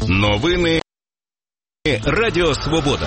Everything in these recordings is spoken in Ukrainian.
Новини Радіо Свобода.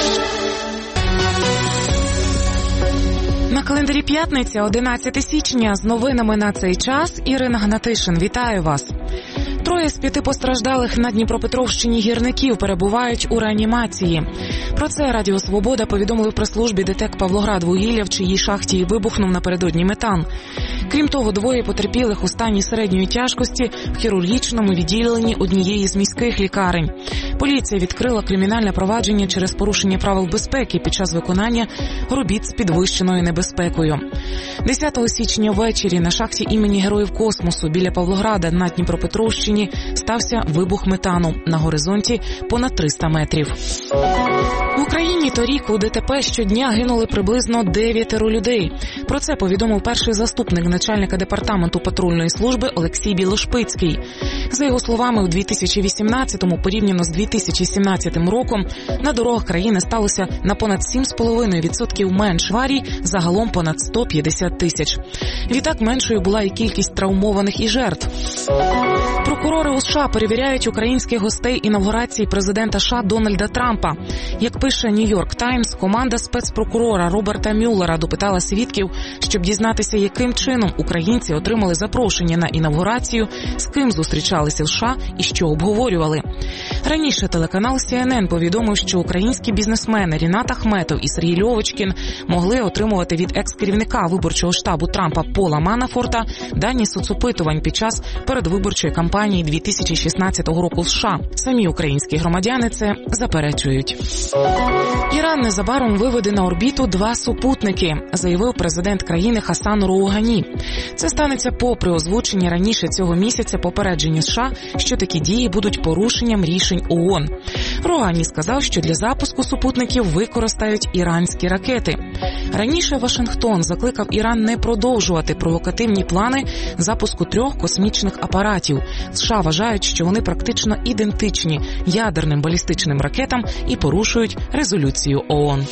На календарі п'ятниця, 11 січня. З новинами на цей час Ірина Гнатишин. Вітаю вас. 3 з 5 постраждалих на Дніпропетровщині гірників перебувають у реанімації. Про це Радіо Свобода повідомили в прес-службі ДТЕК «Павлоградвугілля», в чиїй шахті вибухнув напередодні метан. Крім того, 2 потерпілих у стані середньої тяжкості в хірургічному відділенні однієї з міських лікарень. Поліція відкрила кримінальне провадження через порушення правил безпеки під час виконання робіт з підвищеною небезпекою. 10 січня ввечері на шахті імені Героїв Космосу біля Павлограда на Дніпропетровщині стався вибух метану. На горизонті понад 300 метрів. В Україні торік у ДТП щодня гинули приблизно 9 людей. Про це повідомив перший заступник начальника департаменту патрульної служби Олексій Білошпицький. За його словами, у 2018-му порівняно з 2017 роком на дорогах країни сталося на понад 7,5% менш аварій, загалом понад 150 тисяч. Відтак меншою була і кількість травмованих і жертв. Прокурори у США перевіряють українських гостей інавгурації президента США Дональда Трампа. Як пише Нью-Йорк Таймс, команда спецпрокурора Роберта Мюллера допитала свідків, щоб дізнатися, яким чином українці отримали запрошення на інавгурацію, з ким зустрічалися в США і що обговорювали. Раніше телеканал CNN повідомив, що українські бізнесмени Рінат Ахметов і Сергій Льовочкін могли отримувати від екс-керівника виборчого штабу Трампа Пола Манафорта дані соцопитувань під час передвиборчої кампанії 2016 року в США. Самі українські громадяни це заперечують. Іран незабаром виведе на орбіту 2 супутники, заявив президент країни Хасан Роугані. Це станеться попри озвучення раніше цього місяця попередження США, що такі дії будуть порушенням рішень ООН. Роугані сказав, що для запуску супутників використають іранські ракети. Раніше Вашингтон закликав Іран не продовжувати провокативні плани запуску 3 космічних апаратів. США вважають, що вони практично ідентичні ядерним балістичним ракетам і порушують резолюцію ООН.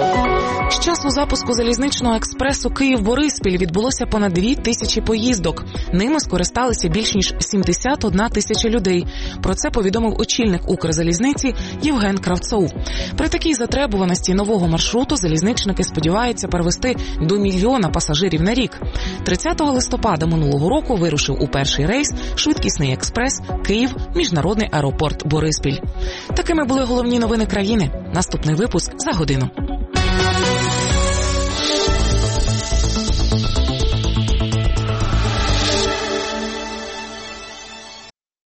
З часу запуску залізничного експресу Київ-Бориспіль відбулося понад 2000 поїздок. Ними скористалися більш ніж 71 тисяча людей. Про це повідомив очільник Укрзалізниці Євген Кравцов. При такій затребуваності нового маршруту залізничники сподіваються перевезти до 1 мільйона пасажирів на рік. 30 листопада минулого року вирушив у перший рейс швидкісний експрес Київ – міжнародний аеропорт Бориспіль. Такими були головні новини країни. Наступний випуск за годину.